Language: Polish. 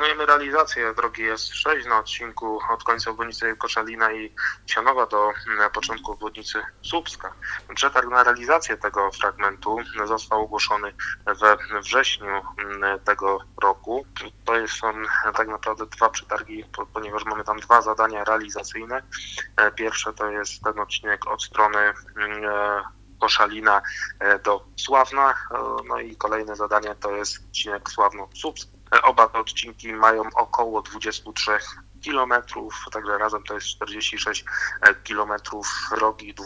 Planujemy realizację drogi S6 na odcinku od końca obwodnicy Koszalina i Sianowa do początku obwodnicy Słupska. Przetarg na realizację tego fragmentu został ogłoszony we wrześniu tego roku. Są tak naprawdę dwa przetargi, ponieważ mamy tam dwa zadania realizacyjne. Pierwsze to jest ten odcinek od strony Koszalina do Sławna, no i kolejne zadanie to jest odcinek Sławno-Słupsk. Oba te odcinki mają około 23 km, także razem to jest 46 km drogi